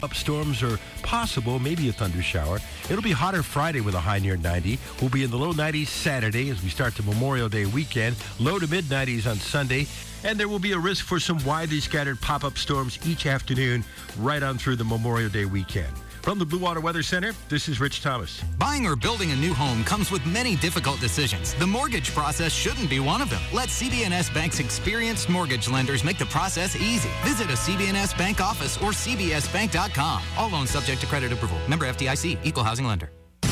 Up storms are possible, maybe a thunder shower. It'll be hotter Friday with a high near 90. We'll be in the low 90s Saturday as we start the Memorial Day weekend. Low to mid 90s on Sunday. And there will be a risk for some widely scattered pop-up storms each afternoon right on through the Memorial Day weekend. From the Blue Water Weather Center, this is Rich Thomas. Buying or building a new home comes with many difficult decisions. The mortgage process shouldn't be one of them. Let CBNS Bank's experienced mortgage lenders make the process easy. Visit a CBNS Bank office or cbsbank.com. All loans subject to credit approval. Member FDIC, Equal Housing Lender.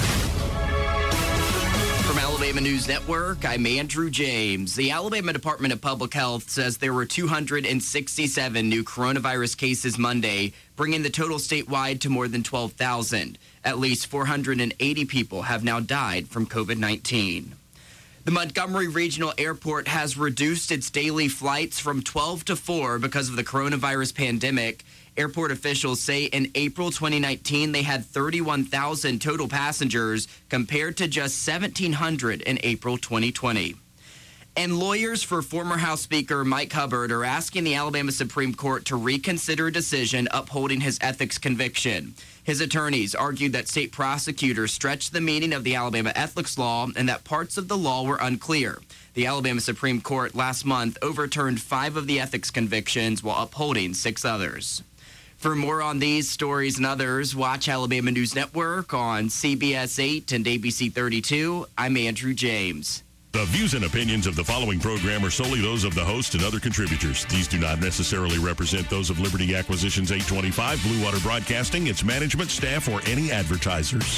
From Alabama News Network, I'm Andrew James. The Alabama Department of Public Health says there were 267 new coronavirus cases Monday, bringing the total statewide to more than 12,000. At least 480 people have now died from COVID-19. The Montgomery Regional Airport has reduced its daily flights from 12 to 4 because of the coronavirus pandemic. Airport officials say in April 2019, they had 31,000 total passengers compared to just 1,700 in April 2020. And lawyers for former House Speaker Mike Hubbard are asking the Alabama Supreme Court to reconsider a decision upholding his ethics conviction. His attorneys argued that state prosecutors stretched the meaning of the Alabama ethics law and that parts of the law were unclear. The Alabama Supreme Court last month overturned 5 of the ethics convictions while upholding 6 others. For more on these stories and others, watch Alabama News Network on CBS 8 and ABC 32. I'm Andrew James. The views and opinions of the following program are solely those of the host and other contributors. These do not necessarily represent those of Liberty Acquisitions 825, Blue Water Broadcasting, its management, staff, or any advertisers.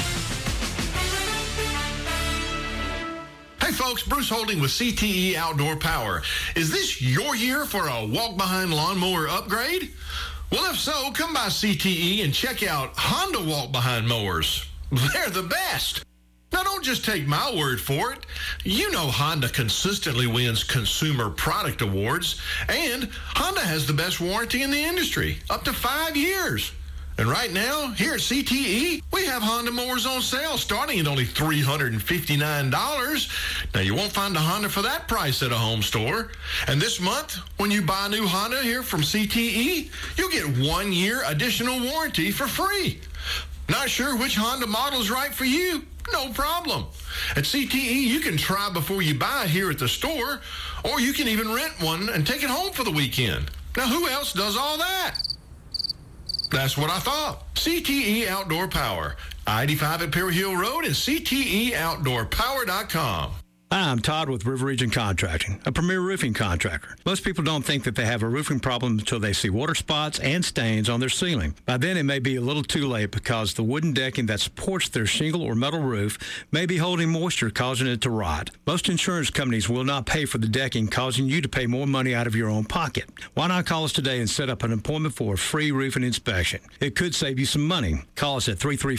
Hey folks, Bruce Holding with CTE Outdoor Power. Is this your year for a walk-behind lawnmower upgrade? Well, if so, come by CTE and check out Honda walk-behind mowers. They're the best. Now, don't just take my word for it. You know Honda consistently wins consumer product awards, and Honda has the best warranty in the industry, up to 5 years. And right now, here at CTE, we have Honda mowers on sale starting at only $359. Now, you won't find a Honda for that price at a home store. And this month, when you buy a new Honda here from CTE, you'll get 1 year additional warranty for free. Not sure which Honda model is right for you? No problem. At CTE, you can try before you buy here at the store, or you can even rent one and take it home for the weekend. Now, who else does all that? That's what I thought. CTE Outdoor Power, I-85 at Perry Hill Road and CTEOutdoorPower.com. Hi, I'm Todd with River Region Contracting, a premier roofing contractor. Most people don't think that they have a roofing problem until they see water spots and stains on their ceiling. By then, it may be a little too late because the wooden decking that supports their shingle or metal roof may be holding moisture, causing it to rot. Most insurance companies will not pay for the decking, causing you to pay more money out of your own pocket. Why not call us today and set up an appointment for a free roofing inspection? It could save you some money. Call us at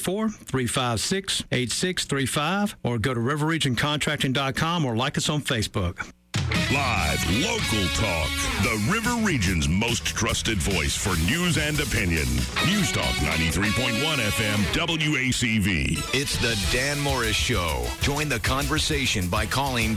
334-356-8635 or go to riverregioncontracting.com or like us on Facebook. Live, local talk. The River Region's most trusted voice for news and opinion. News Talk 93.1 FM WACV. It's the Dan Morris Show. Join the conversation by calling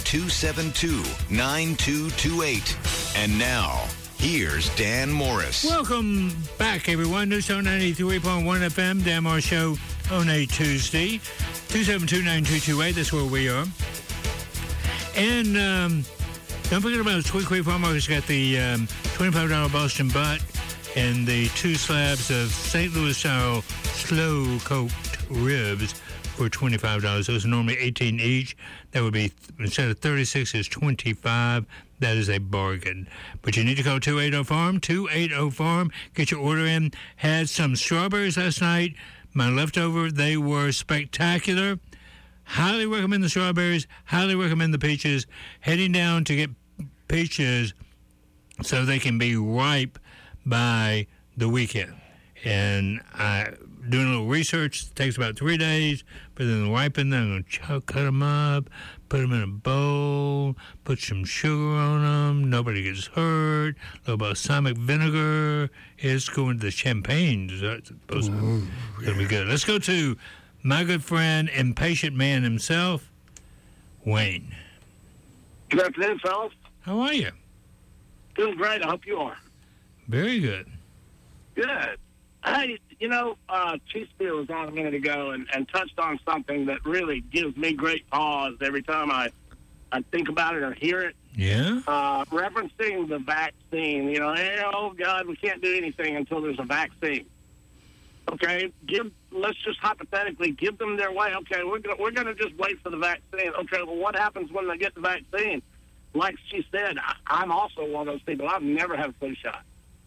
272-9228. And now, here's Dan Morris. Welcome back, everyone. News Talk 93.1 FM, Dan Morris Show on a Tuesday. 272-9228, that's where we are. And don't forget about Sweet Creek Farm Market's got the $25 Boston butt and the 2 slabs of St. Louis style slow-cooked ribs for $25. Those are normally $18 each. That would be, instead of $36, it's $25. That is a bargain. But you need to call 280-FARM, 280-FARM. Get your order in. Had some strawberries last night. My leftover, they were spectacular. Highly recommend the strawberries. Highly recommend the peaches. Heading down to get peaches so they can be ripe by the weekend. And doing a little research. It takes about 3 days for them to ripen. Then I'm going to cut them up, put them in a bowl, put some sugar on them. Nobody gets hurt. A little balsamic vinegar. It's going to the champagne. It's supposed to be good. Let's go to my good friend, impatient man himself, Wayne. Good afternoon, fellas. How are you? Doing great. I hope you are. Very good. Good. Hey, Chief Spear was on a minute ago and touched on something that really gives me great pause every time I think about it or hear it. Yeah? Referencing the vaccine. Oh, God, we can't do anything until there's a vaccine. Okay, let's just hypothetically give them their way. Okay, we're gonna just wait for the vaccine. Okay, well, what happens when they get the vaccine? Like she said, I'm also one of those people. I've never had a flu shot.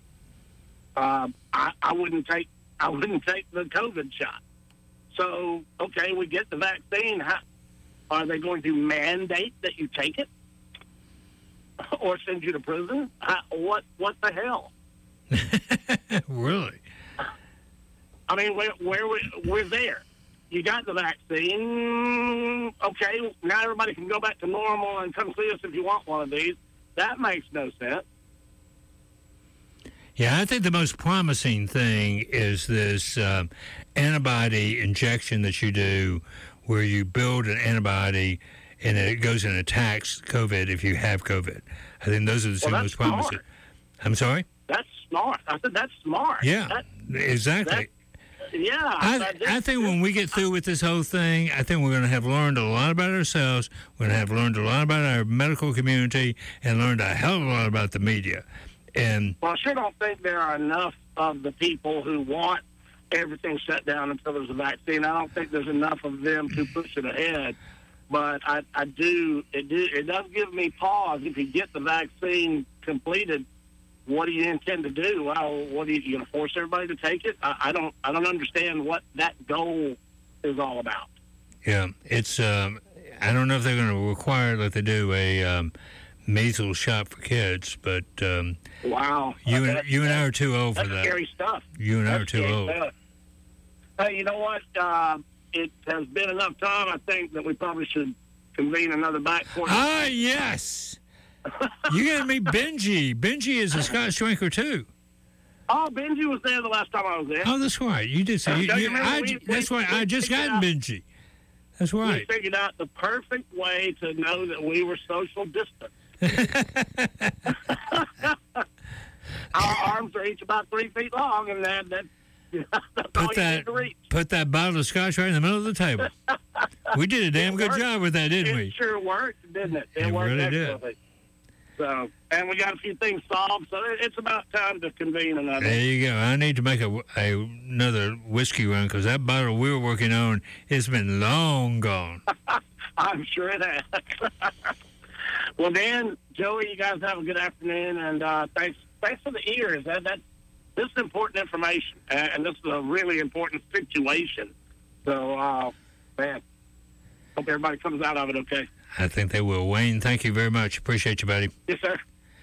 I wouldn't take the COVID shot. So, okay, we get the vaccine. Are they going to mandate that you take it, or send you to prison? What the hell? Really? I mean, we're there. You got the vaccine. Okay, now everybody can go back to normal and come see us if you want one of these. That makes no sense. Yeah, I think the most promising thing is this antibody injection that you do where you build an antibody and it goes and attacks COVID if you have COVID. I think those are the two most promising. Smart. I'm sorry? That's smart. I said that's smart. Yeah, exactly. Yeah. I think when we get through with this whole thing, I think we're going to have learned a lot about ourselves. We're going to have learned a lot about our medical community and learned a hell of a lot about the media. Well, I sure don't think there are enough of the people who want everything shut down until there's a vaccine. I don't think there's enough of them to push it ahead. But I do. It does give me pause. If you get the vaccine completed, what do you intend to do? Well, what are you going to force everybody to take it? I don't understand what that goal is all about. Yeah, it's. I don't know if they're going to require like they do a measles shot for kids, but wow, you and I are too old for that. That's scary stuff. You and I are too old. Hey, you know what? It has been enough time. I think that we probably should convene another back court. Ah, yes. You got to meet Benji. Benji is a Scotch drinker too. Oh, Benji was there the last time I was there. Oh, that's right. You did say. That's right. I just got Benji. That's right. We figured out the perfect way to know that we were social distance. Our arms are each about 3 feet long, and that's all you need to reach. Put that bottle of Scotch right in the middle of the table. We did a damn good job with that, didn't we? It sure worked, didn't it? It worked really excellently. Did. So, and we got a few things solved, so it's about time to convene another. There you go. I need to make another whiskey run because that bottle we were working on has been long gone. I'm sure it has. Well, Dan, Joey, you guys have a good afternoon, and thanks for the ears. This is important information, and this is a really important situation. So, man, hope everybody comes out of it okay. I think they will. Wayne, thank you very much. Appreciate you, buddy. Yes, sir.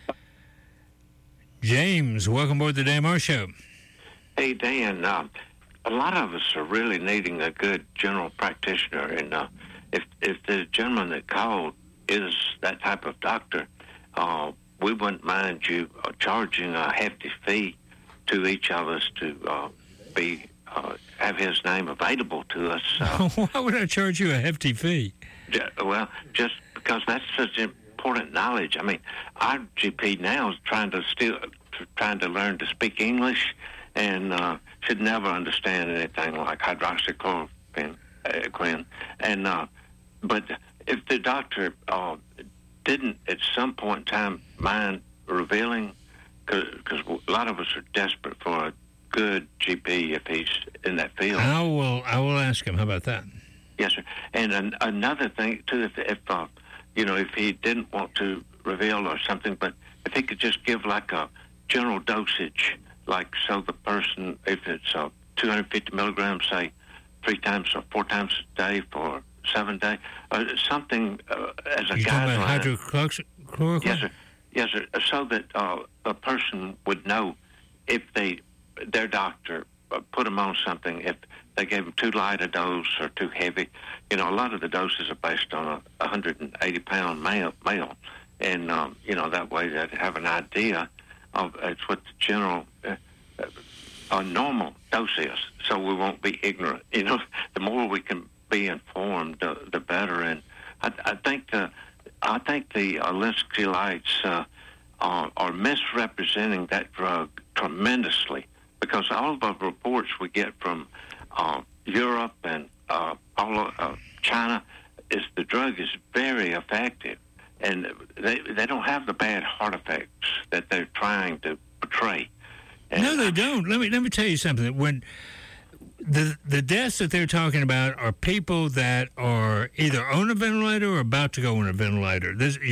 James, welcome aboard the Dan Moore Show. Hey, Dan, a lot of us are really needing a good general practitioner, and if the gentleman that called is that type of doctor, we wouldn't mind you charging a hefty fee to each of us to have his name available to us. Why would I charge you a hefty fee? Well, just because that's such important knowledge. I mean, our GP now is trying to learn to speak English, and should never understand anything like hydroxychloroquine. And but if the doctor didn't at some point in time mind revealing, because a lot of us are desperate for a good GP if he's in that field. I will ask him. How about that? Yes, sir. And another thing too, if he didn't want to reveal or something, but if he could just give like a general dosage, like so the person, if it's 250 milligrams, say 3 times or 4 times a day for 7 days, something as a guideline. You talking about hydroxychloroquine? Yes, sir. Yes, sir. So that a person would know if their doctor put them on something, if they gave them too light a dose or too heavy. A lot of the doses are based on a 180-pound male, and that way they'd have an idea of it's what the general normal dose is. So we won't be ignorant. The more we can be informed, the better. And I think the Linsky lights are misrepresenting that drug tremendously, because all of the reports we get from Europe and all of China is the drug is very effective, and they don't have the bad heart effects that they're trying to portray. And no, they don't. Let me tell you something. When the deaths that they're talking about are people that are either on a ventilator or about to go on a ventilator.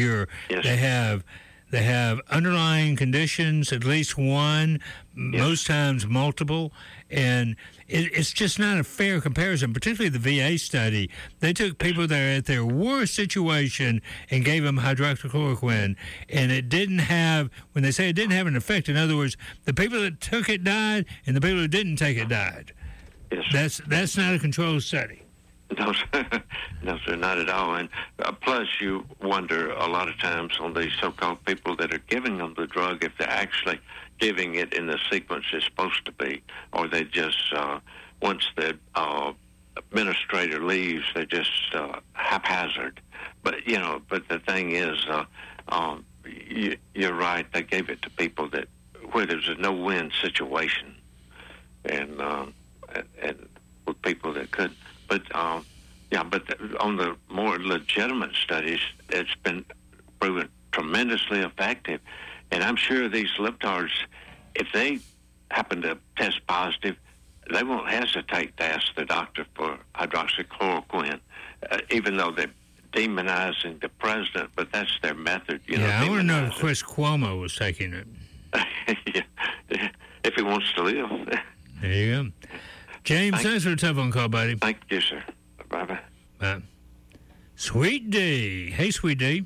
They have underlying conditions, at least one, most times multiple, and it's just not a fair comparison, particularly the VA study. They took people that are at their worst situation and gave them hydroxychloroquine, and it didn't have, when they say it didn't have an effect, in other words, the people that took it died and the people who didn't take it died. Yes. That's not a controlled study. No, sir, not at all. And plus, you wonder a lot of times on these so-called people that are giving them the drug if they're actually giving it in the sequence it's supposed to be, or they just, once the administrator leaves, they just haphazard. But, but the thing is, you're right, they gave it to people where there's a no-win situation, and with people that could. But but on the more legitimate studies, it's been proven tremendously effective. And I'm sure these libtards, if they happen to test positive, they won't hesitate to ask the doctor for hydroxychloroquine, even though they're demonizing the president. But that's their method. I want to know if Chris Cuomo was taking it. Yeah, if he wants to live. There you go. James, thanks for the telephone call, buddy. Thank you, sir. Bye-bye. Bye. Sweet D. Hey, Sweet D.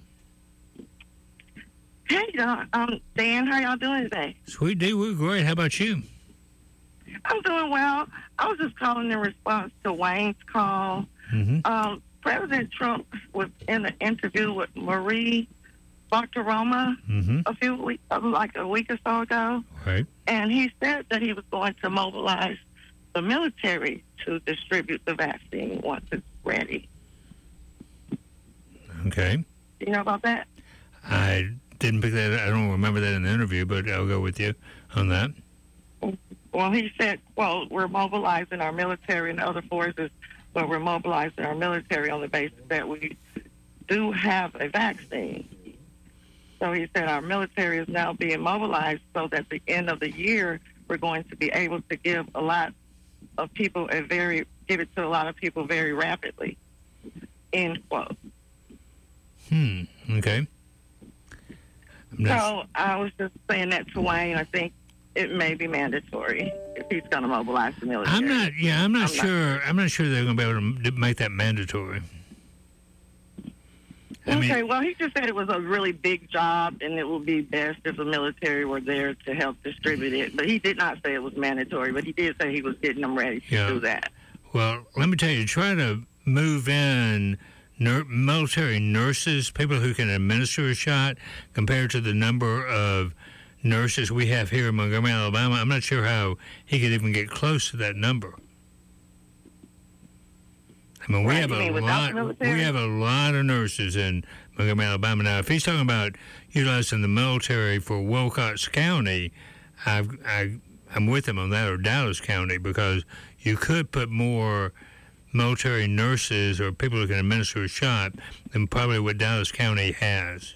Hey, Dan, how y'all doing today? Sweet D, we're great. How about you? I'm doing well. I was just calling in response to Wayne's call. Mm-hmm. President Trump was in an interview with Marie Bartiromo a week or so ago. Right. And he said that he was going to mobilize the military to distribute the vaccine once it's ready. Okay. Do you know about that? I didn't pick that. I don't remember that in the interview, but I'll go with you on that. Well, he said, we're mobilizing our military and other forces, but we're mobilizing our military on the basis that we do have a vaccine. So he said our military is now being mobilized so that at the end of the year, we're going to be able to give a lot of people give it to a lot of people very rapidly. End quote. Okay. So I was just saying that to Wayne. I think it may be mandatory if he's going to mobilize the military. I'm not sure they're going to be able to make that mandatory. Well, he just said it was a really big job, and it would be best if the military were there to help distribute it. But he did not say it was mandatory, but he did say he was getting them ready to do that. Well, let me tell you, try to move in military nurses, people who can administer a shot, compared to the number of nurses we have here in Montgomery, Alabama. I'm not sure how he could even get close to that number. I mean, we have a lot of nurses in Montgomery, Alabama. Now, if he's talking about utilizing the military for Wilcox County, I'm with him on that, or Dallas County, because you could put more military nurses or people who can administer a shot than probably what Dallas County has.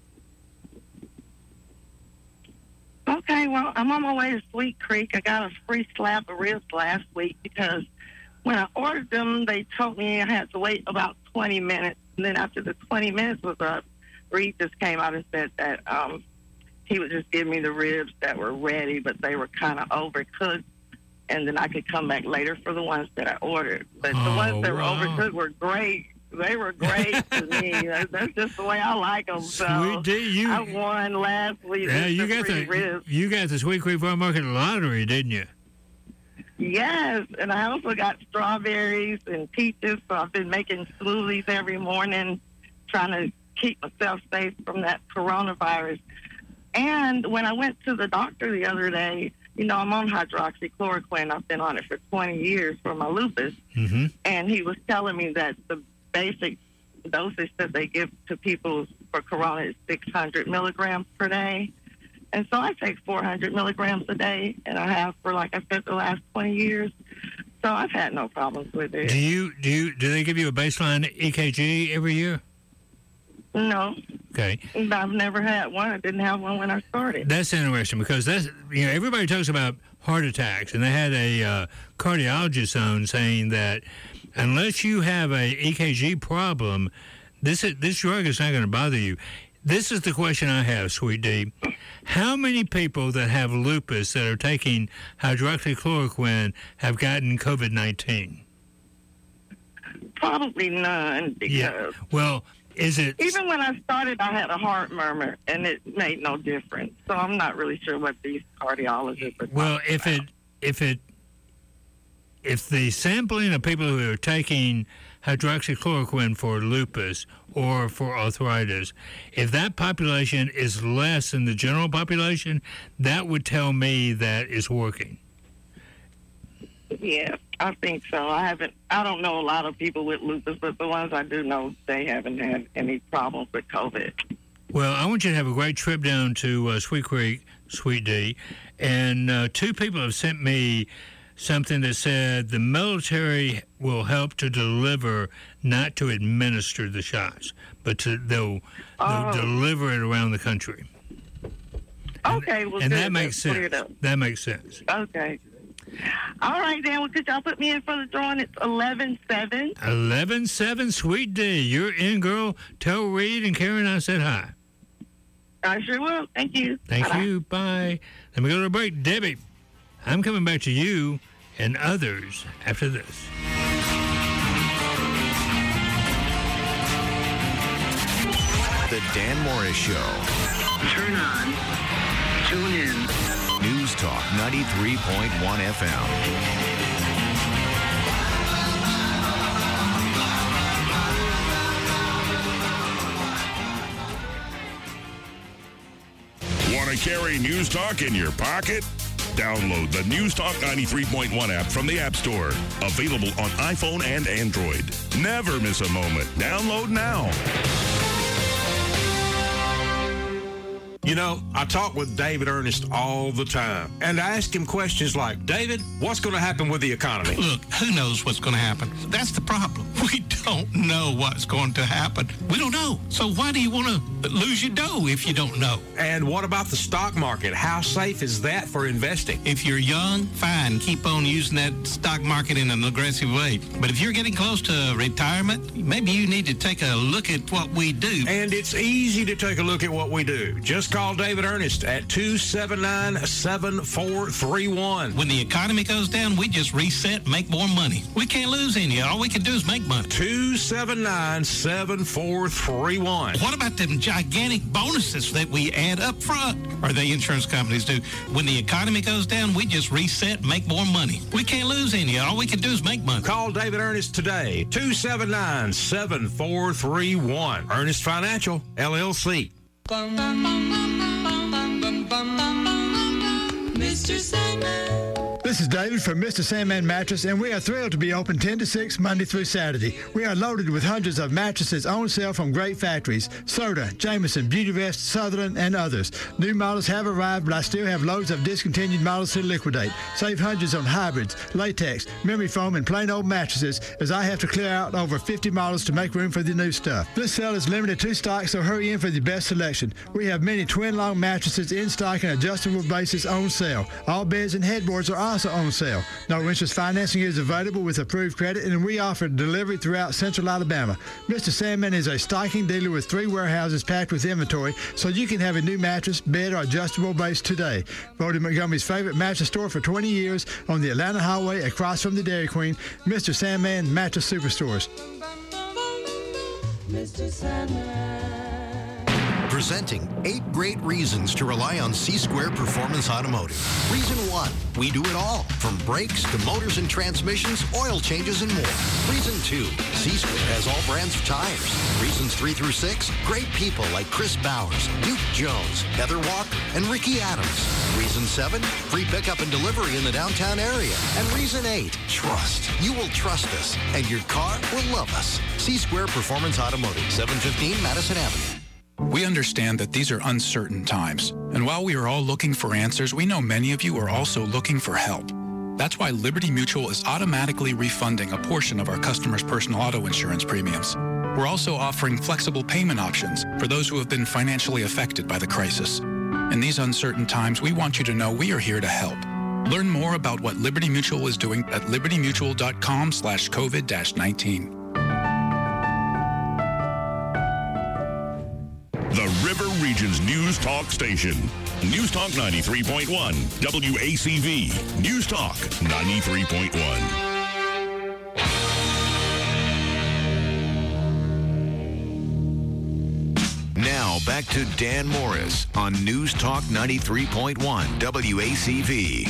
Okay, well, I'm on my way to Sweet Creek. I got a free slab of ribs last week because when I ordered them, they told me I had to wait about 20 minutes. And then after the 20 minutes was up, Reed just came out and said that he would just give me the ribs that were ready, but they were kind of overcooked. And then I could come back later for the ones that I ordered. But the ones that were overcooked were great. They were great to me. That's just the way I like them. So I won last week. Yeah, you got the Sweet Creek Farm Market Lottery, didn't you? Yes, and I also got strawberries and peaches, so I've been making smoothies every morning, trying to keep myself safe from that coronavirus. And when I went to the doctor the other day, I'm on hydroxychloroquine. I've been on it for 20 years for my lupus. Mm-hmm. And he was telling me that the basic dosage that they give to people for corona is 600 milligrams per day. And so I take 400 milligrams a day, and I have for, like I said, the last 20 years. So I've had no problems with it. Do they give you a baseline EKG every year? No. Okay. I've never had one. I didn't have one when I started. That's interesting because everybody talks about heart attacks, and they had a cardiologist on saying that unless you have a EKG problem, this drug is not going to bother you. This is the question I have, Sweet D. How many people that have lupus that are taking hydroxychloroquine have gotten COVID-19? Probably none. Because yeah. Well, is it... Even when I started, I had a heart murmur, and it made no difference. So I'm not really sure what these cardiologists are talking about. If the sampling of people who are taking hydroxychloroquine for lupus or for arthritis, if that population is less than the general population, that would tell me that it's working. Yeah, I think so. I don't know a lot of people with lupus, but the ones I do know, they haven't had any problems with COVID. Well, I want you to have a great trip down to Sweet Creek, Sweet D, and 2 people have sent me something that said the military will help to deliver, not to administer the shots, but they'll deliver it around the country. Okay, well, and good. That makes sense. That makes sense. Okay. All right, then. Well, could y'all put me in for the drawing? It's 11-7. 11-7, Sweet D. You're in, girl. Tell Reed and Karen I said hi. I sure will. Thank you. Thank you. Bye. Let me go to a break. Debbie, I'm coming back to you and others after this. The Dan Morris Show. Turn on. Tune in. News Talk 93.1 FM. Want to carry News Talk in your pocket? Download the News Talk 93.1 app from the App Store. Available on iPhone and Android. Never miss a moment. Download now. You know, I talk with David Ernest all the time, and I ask him questions like, David, what's going to happen with the economy? Look, who knows what's going to happen? That's the problem. We don't know what's going to happen. We don't know. So why do you want to lose your dough if you don't know? And what about the stock market? How safe is that for investing? If you're young, fine, keep on using that stock market in an aggressive way. But if you're getting close to retirement, maybe you need to take a look at what we do. And it's easy to take a look at what we do. Just call David Ernest at 279-7431. When the economy goes down, we just reset, make more money. We can't lose any. All we can do is make money. 279-7431. What about them gigantic bonuses that we add up front? Or the insurance companies do. When the economy goes down, we just reset, make more money. We can't lose any. All we can do is make money. Call David Ernest today. 279-7431. Ernest Financial, LLC. Mr. Sandman. This is David from Mr. Sandman Mattress, and we are thrilled to be open 10 to 6 Monday through Saturday. We are loaded with hundreds of mattresses on sale from great factories: Serta, Jameson, Beautyrest, Sutherland, and others. New models have arrived, but I still have loads of discontinued models to liquidate. Save hundreds on hybrids, latex, memory foam, and plain old mattresses, as I have to clear out over 50 models to make room for the new stuff. This sale is limited to stock, so hurry in for the best selection. We have many twin-long mattresses in stock and adjustable bases on sale. All beds and headboards are also on sale. No interest financing is available with approved credit, and we offer delivery throughout Central Alabama. Mr. Sandman is a stocking dealer with 3 warehouses packed with inventory, so you can have a new mattress, bed, or adjustable base today. Voted Montgomery's favorite mattress store for 20 years on the Atlanta Highway across from the Dairy Queen. Mr. Sandman Mattress Superstores. Mr. Sandman. Presenting 8 great reasons to rely on C-Square Performance Automotive. Reason 1, we do it all, from brakes to motors and transmissions, oil changes, and more. Reason 2, C-Square has all brands of tires. Reasons 3 through 6, great people like Chris Bowers, Duke Jones, Heather Walker, and Ricky Adams. Reason 7, free pickup and delivery in the downtown area. And Reason 8, trust. You will trust us, and your car will love us. C-Square Performance Automotive, 715 Madison Avenue. We understand that these are uncertain times, and while we are all looking for answers, we know many of you are also looking for help. That's why Liberty Mutual is automatically refunding a portion of our customers' personal auto insurance premiums. We're also offering flexible payment options for those who have been financially affected by the crisis. In these uncertain times, we want you to know we are here to help. Learn more about what Liberty Mutual is doing at libertymutual.com/COVID-19. The River Region's News Talk station. News Talk 93.1. WACV. News Talk 93.1. Now back to Dan Morris on News Talk 93.1 WACV.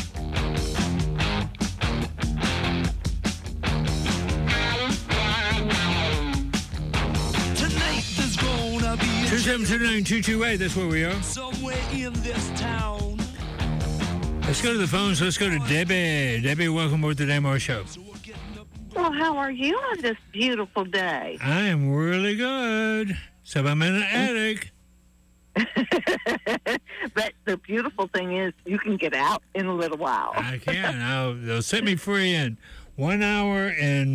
Tonight there's gonna be 2729228, that's where we are. somewhere in this town. Let's go to the phones. Let's go to Debbie. Debbie, welcome aboard the Dan Morris Show. Well, how are you on this beautiful day? I am really good. So I'm in an attic. But the beautiful thing is you can get out in a little while. I can. They'll set me free in 1 hour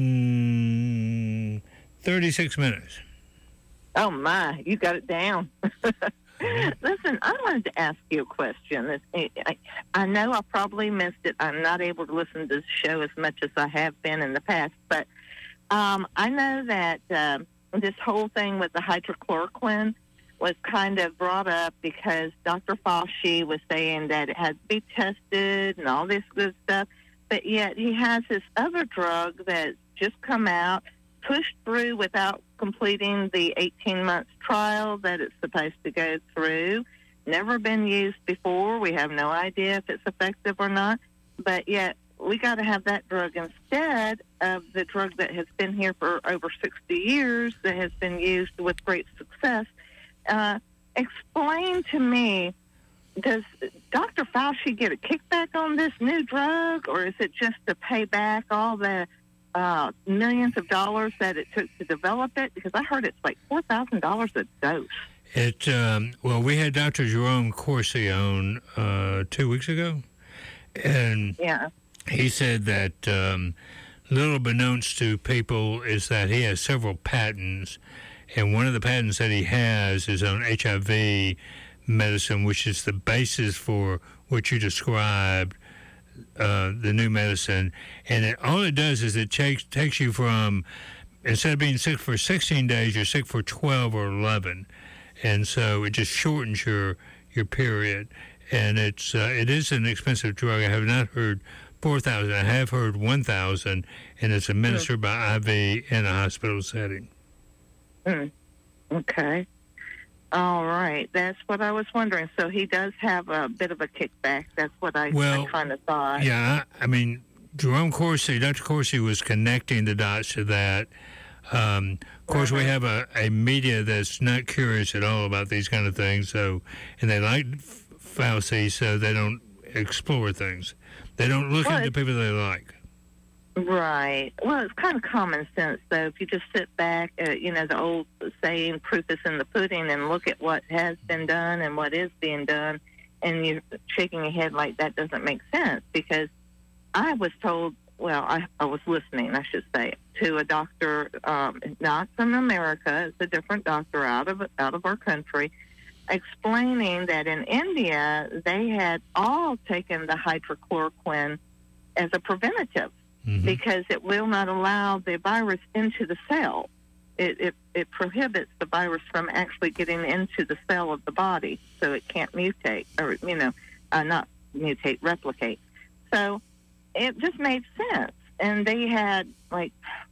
and 36 minutes. Oh, my. You got it down. Listen, I wanted to ask you a question. I know I probably missed it. I'm not able to listen to the show as much as I have been in the past. But I know that this whole thing with the hydrochloroquine was kind of brought up because Dr. Fauci was saying that it had to be tested and all this good stuff. But yet he has this other drug that's just come out, pushed through without completing the 18-month trial that it's supposed to go through. Never been used before. We have no idea if it's effective or not. But yet we got to have that drug instead of the drug that has been here for over 60 years that has been used with great success. Explain to me, does Dr. Fauci get a kickback on this new drug, or is it just to pay back all the millions of dollars that it took to develop it? Because I heard it's like $4,000 a dose. Well, we had Dr. Jerome Corsi on 2 weeks ago, and he said that little beknownst to people is that he has several patents, and one of the patents that he has is on HIV medicine, which is the basis for what you described, the new medicine. And all it does is it takes you from, instead of being sick for 16 days, you're sick for 12 or 11. And so it just shortens your period. And it is an expensive drug. I have not heard 4,000. I have heard 1,000, and it's administered by IV in a hospital setting. Okay. All right. That's what I was wondering. So he does have a bit of a kickback. That's what I kind of thought. Yeah, I mean, Jerome Corsi, Dr. Corsi was connecting the dots to that. Of course, we have a media that's not curious at all about these kind of things, so, and they like Fauci, so they don't explore things. They don't look into people they like. Right. Well, it's kind of common sense, though. If you just sit back, the old saying, proof is in the pudding, and look at what has been done and what is being done, and you're shaking your head like that doesn't make sense. Because I was told, I was listening, I should say, to a doctor, not from America, it's a different doctor out of our country, explaining that in India, they had all taken the hydrochloroquine as a preventative. Because it will not allow the virus into the cell. It prohibits the virus from actually getting into the cell of the body, so it can't mutate, or, not mutate, replicate. So it just made sense. And they had, a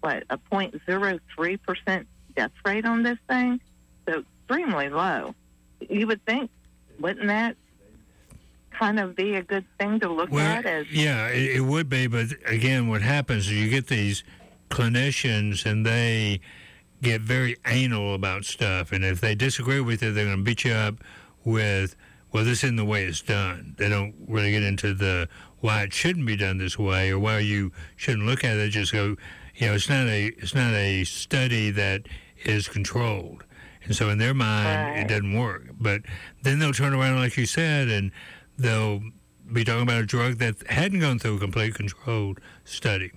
0.03% death rate on this thing, so extremely low. You would think, wouldn't that kind of be a good thing to look at? Yeah, it would be, but again, what happens is you get these clinicians and they get very anal about stuff, and if they disagree with you, they're going to beat you up with, this isn't the way it's done. They don't really get into why it shouldn't be done this way or why you shouldn't look at it. They just go, it's not a study that is controlled. And so in their mind, it doesn't work. But then they'll turn around, like you said, and they'll be talking about a drug that hadn't gone through a complete controlled study.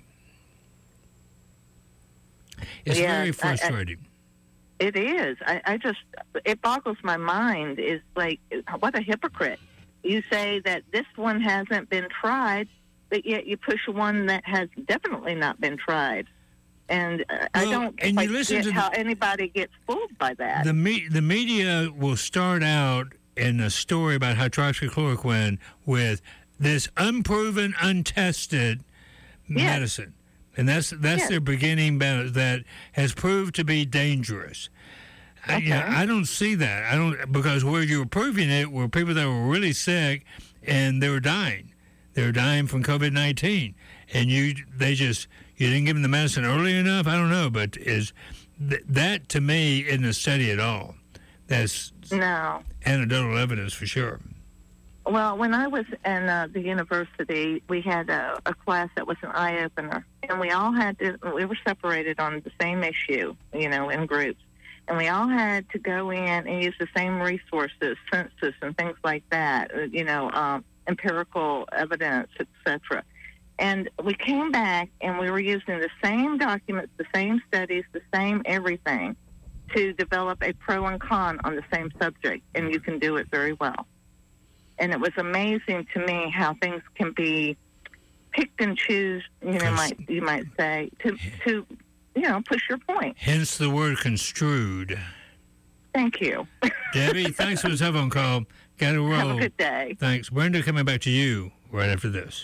It's very frustrating. It is. It boggles my mind. Is like, what a hypocrite. You say that this one hasn't been tried, but yet you push one that has definitely not been tried. And I don't get how anybody gets fooled by that. The media will start out in a story about hydroxychloroquine with this unproven, untested medicine. And that's their beginning that has proved to be dangerous. Okay. I don't see that. Because where you were proving it were people that were really sick and they were dying. They were dying from COVID-19. And you didn't give them the medicine early enough? I don't know, but that to me isn't a study at all. That's anecdotal evidence for sure. Well, when I was in the university, we had a class that was an eye-opener, and we were separated on the same issue, in groups. And we all had to go in and use the same resources, census and things like that, empirical evidence, etc. And we came back and we were using the same documents, the same studies, the same everything to develop a pro and con on the same subject, and you can do it very well. And it was amazing to me how things can be picked and choose, you might say, to push your point. Hence the word construed. Thank you. Debbie, thanks for the telephone call. Got to roll. Have a good day. Thanks. Brenda, coming back to you right after this.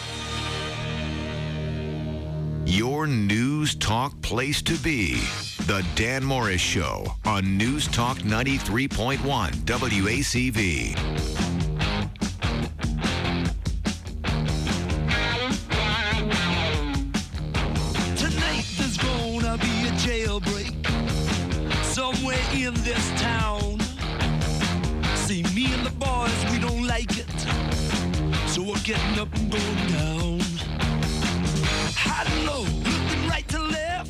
Your News Talk place to be. The Dan Morris Show on News Talk 93.1 WACV. Tonight there's gonna be a jailbreak somewhere in this town. See, me and the boys, we don't like it, so we're getting up and going down. High and low, looking right to left.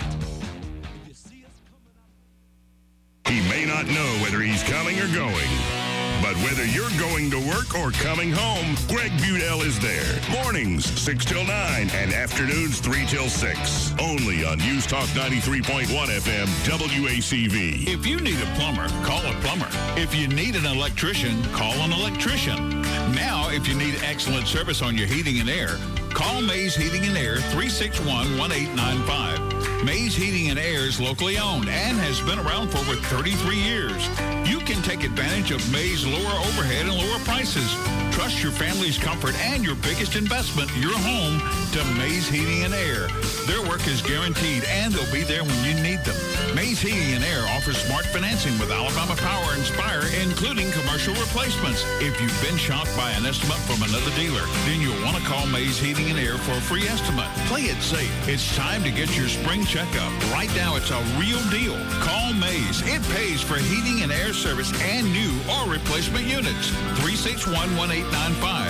He may not know whether he's coming or going, but whether you're going to work or coming home, Greg Budell is there. Mornings, 6 till 9, and afternoons, 3 till 6. Only on News Talk 93.1 FM, WACV. If you need a plumber, call a plumber. If you need an electrician, call an electrician. Now, if you need excellent service on your heating and air, call Mays Heating and Air, 361-1895. Mays Heating and Air is locally owned and has been around for over 33 years. You can take advantage of Mays' lower overhead and lower prices. Trust your family's comfort and your biggest investment, your home, to Mays Heating and Air. Their work is guaranteed and they'll be there when you need them. Mays Heating and Air offers smart financing with Alabama Power and Spire, including commercial replacements. If you've been shocked by an estimate from another dealer, then you'll want to call Mays Heating and Air for a free estimate. Play it safe. It's time to get your spring checkup. Right now, it's a real deal. Call Mays. It pays for heating and air service and new or replacement units. 361-1895.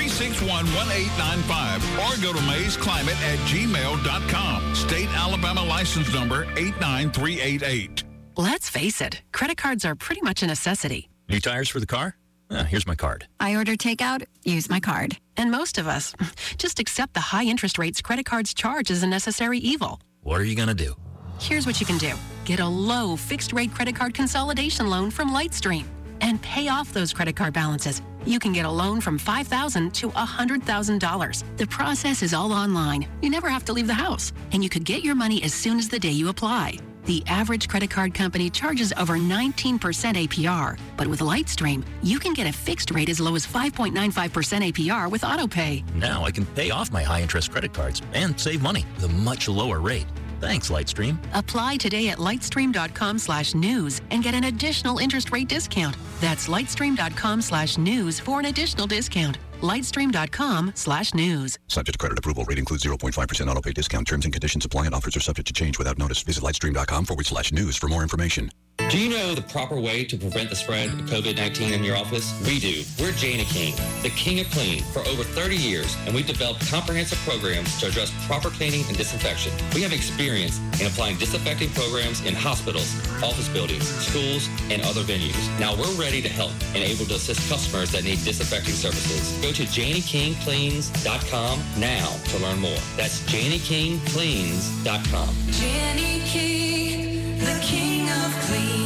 361-1895. Or go to maysclimate@gmail.com. State Alabama license number 89388. Let's face it, credit cards are pretty much a necessity. New tires for the car? Here's my card. I order takeout, use my card. And most of us just accept the high interest rates credit cards charge as a necessary evil. What are you going to do? Here's what you can do. Get a low fixed-rate credit card consolidation loan from Lightstream and pay off those credit card balances. You can get a loan from $5,000 to $100,000. The process is all online. You never have to leave the house. And you could get your money as soon as the day you apply. The average credit card company charges over 19% APR. But with Lightstream, you can get a fixed rate as low as 5.95% APR with AutoPay. Now I can pay off my high-interest credit cards and save money with a much lower rate. Thanks, Lightstream. Apply today at lightstream.com/news and get an additional interest rate discount. That's lightstream.com/news for an additional discount. Lightstream.com/news. Subject to credit approval. Rate includes 0.5% auto pay discount. Terms and conditions apply and offers are subject to change without notice. Visit lightstream.com/news for more information. Do you know the proper way to prevent the spread of COVID-19 in your office? We do. We're Jana King, the king of clean, for over 30 years, and we've developed comprehensive programs to address proper cleaning and disinfection. We have experience in applying disinfecting programs in hospitals, office buildings, schools, and other venues. Now we're ready to help and able to assist customers that need disinfecting services. Go to JannyKingCleans.com now to learn more. That's JannyKingCleans.com. Jenny King, the king of clean.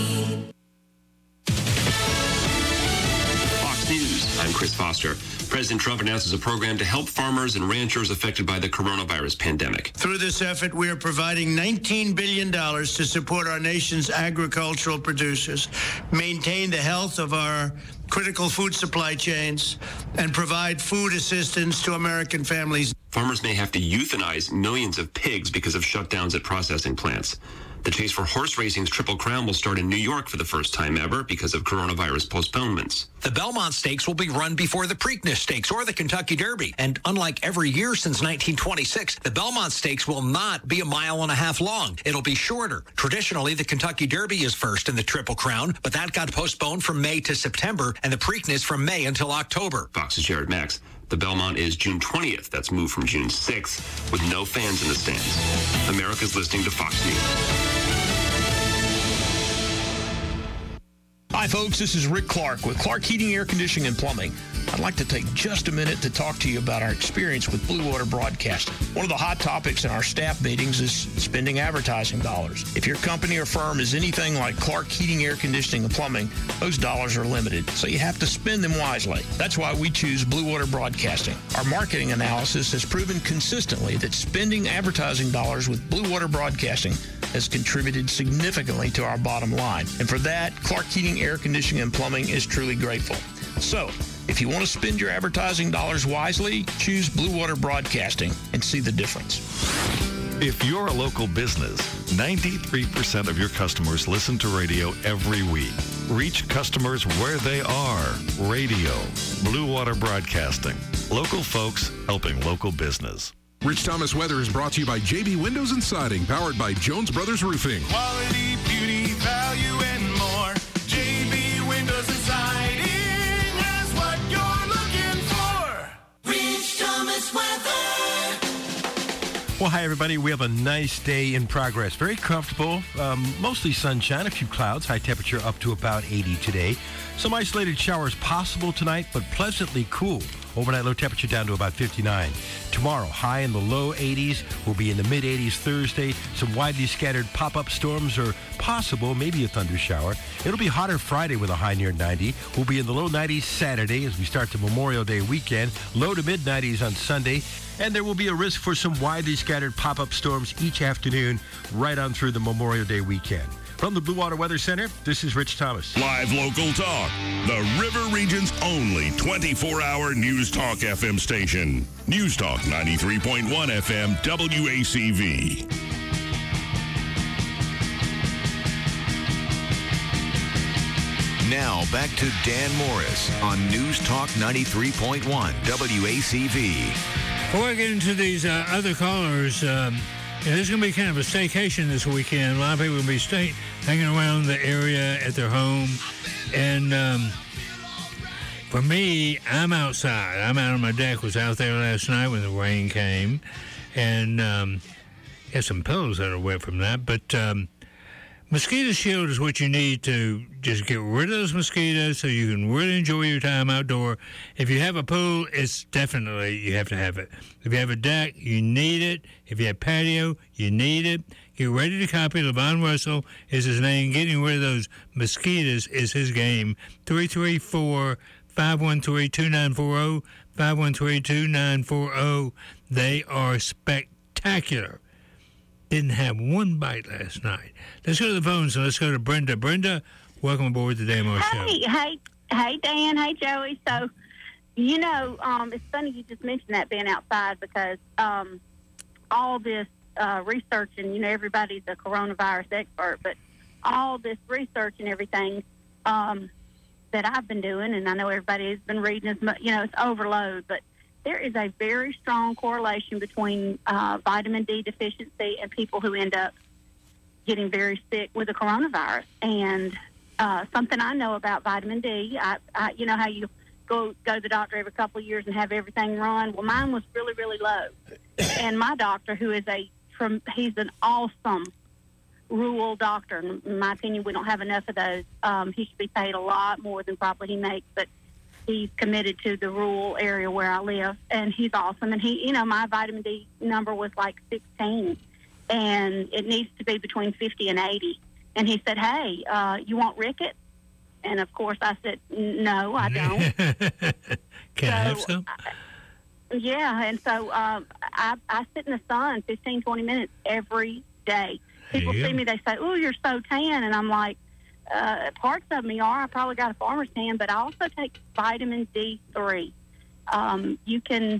Fox News, I'm Chris Foster. President Trump announces a program to help farmers and ranchers affected by the coronavirus pandemic. Through this effort, we are providing $19 billion to support our nation's agricultural producers, maintain the health of our critical food supply chains, and provide food assistance to American families. Farmers may have to euthanize millions of pigs because of shutdowns at processing plants. The chase for horse racing's Triple Crown will start in New York for the first time ever because of coronavirus postponements. The Belmont Stakes will be run before the Preakness Stakes or the Kentucky Derby. And unlike every year since 1926, the Belmont Stakes will not be 1.5 miles long. It'll be shorter. Traditionally, the Kentucky Derby is first in the Triple Crown, but that got postponed from May to September, and the Preakness from May until October. Fox's Jared Max. The Belmont is June 20th. That's moved from June 6th, with no fans in the stands. America's listening to Fox News. Hi, folks. This is Rick Clark with Clark Heating, Air Conditioning, and Plumbing. I'd like to take just a minute to talk to you about our experience with Blue Water Broadcasting. One of the hot topics in our staff meetings is spending advertising dollars. If your company or firm is anything like Clark Heating, Air Conditioning, and Plumbing, those dollars are limited, so you have to spend them wisely. That's why we choose Blue Water Broadcasting. Our marketing analysis has proven consistently that spending advertising dollars with Blue Water Broadcasting has contributed significantly to our bottom line. And for that, Clark Heating, Air Conditioning, and Plumbing is truly grateful. So, if you want to spend your advertising dollars wisely, choose Blue Water Broadcasting and see the difference. If you're a local business, 93% of your customers listen to radio every week. Reach customers where they are. Radio. Blue Water Broadcasting. Local folks helping local business. Rich Thomas Weather is brought to you by JB Windows and Siding, powered by Jones Brothers Roofing. Quality, beauty, value, and more. JB Windows and Siding has what you're looking for. Rich Thomas Weather. Well, hi, everybody. We have a nice day in progress. Very comfortable, mostly sunshine, a few clouds, high temperature up to about 80 today. Some isolated showers possible tonight, but pleasantly cool. Overnight low temperature down to about 59. Tomorrow, high in the low 80s. We'll be in the mid-80s Thursday. Some widely scattered pop-up storms are possible, maybe a thunder shower. It'll be hotter Friday with a high near 90. We'll be in the low 90s Saturday as we start the Memorial Day weekend. Low to mid-90s on Sunday. And there will be a risk for some widely scattered pop-up storms each afternoon right on through the Memorial Day weekend. From the Blue Water Weather Center, this is Rich Thomas. Live local talk. The River Region's only 24-hour News Talk FM station. News Talk 93.1 FM WACV. Now back to Dan Morris on News Talk 93.1 WACV. Before I get into these other callers, there's going to be kind of a staycation this weekend. A lot of people will be hanging around the area at their home. And for me, I'm outside. I'm out on my deck. Was out there last night when the rain came. And had some pillows that are wet from that. But mosquito shield is what you need to just get rid of those mosquitoes so you can really enjoy your time outdoor. If you have a pool, it's definitely, you have to have it. If you have a deck, you need it. If you have patio, you need it. Get ready to copy. Levon Russell is his name. Getting rid of those mosquitoes is his game. 334-513-2940, 513-2940. They are spectacular. Didn't have one bite last night. Let's go to the phones and let's go to Brenda. Brenda, welcome aboard the Dan Morris Show. Hey, Dan. Hey, Joey. So, it's funny you just mentioned that being outside because all this research, and, everybody's a coronavirus expert, but all this research and everything that I've been doing, and I know everybody's been reading as much, it's overload, but there is a very strong correlation between vitamin D deficiency and people who end up getting very sick with the coronavirus. And something I know about vitamin D, I you know how you go to the doctor every couple of years and have everything run? Well, mine was really, really low. And my doctor, who is he's an awesome rural doctor. In my opinion, we don't have enough of those. He should be paid a lot more than probably he makes, but he's committed to the rural area where I live, and he's awesome. And he, my vitamin D number was like 16, and it needs to be between 50 and 80. And he said, "Hey, you want rickets?" And of course, I said, "No, I don't." Can I have some? Yeah, and so I sit in the sun 15, 20 minutes every day. People see me, they say, "Oh, you're so tan," and I'm like, parts of me are. I probably got a farmer's tan, but I also take vitamin D3. You can,